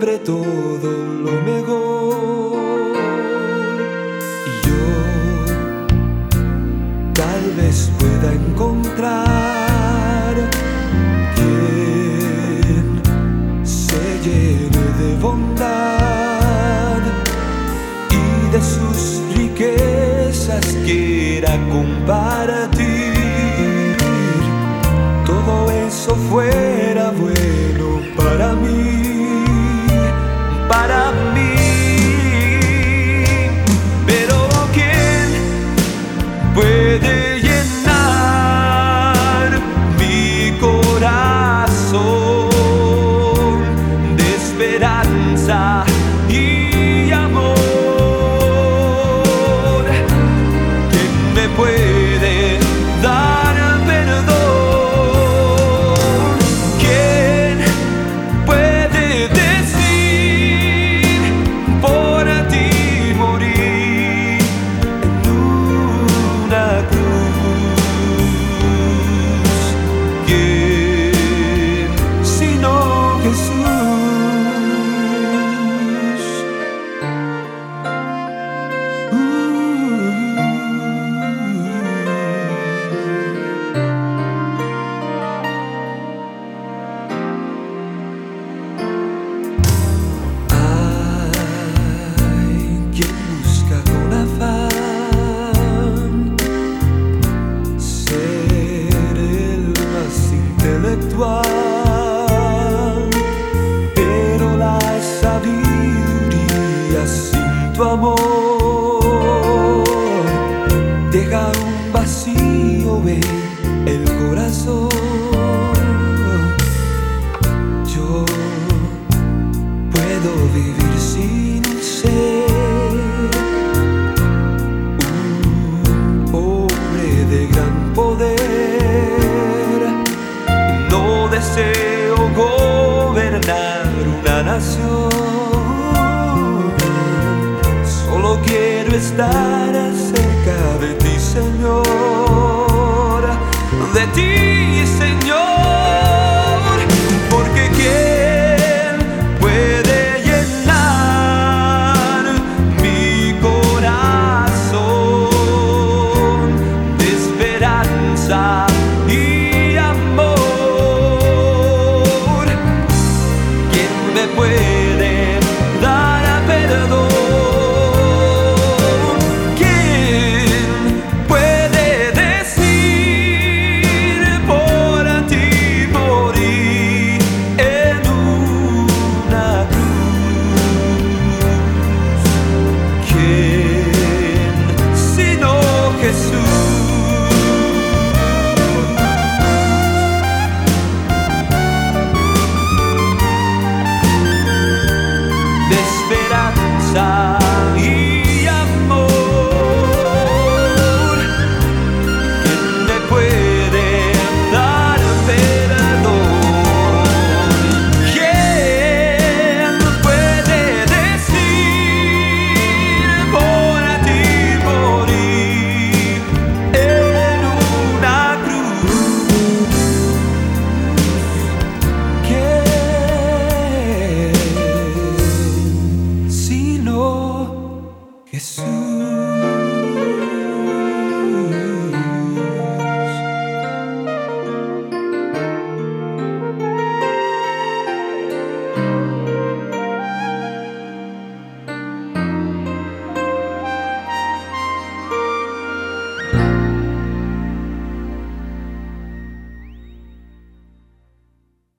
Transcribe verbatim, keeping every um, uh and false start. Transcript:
siempre todo lo mejor. Y yo tal vez pueda encontrar quien se llene de bondad y de sus riquezas quiera compartir. Todo eso fuera bueno para mí, para mí. Pero ¿quién puede llenar mi corazón de esperanza y amor? ¿Quién me puede dar perdón? ¿Quién puede decir por ti morir en una cruz? ¿Quién sino Jesús? Quien busca con afán ser el más intelectual, pero la sabiduría sin tu amor deja un vacío en el corazón. Yo puedo vivir sin ser poder. No deseo gobernar una nación, solo quiero estar cerca de ti, Señor, de ti.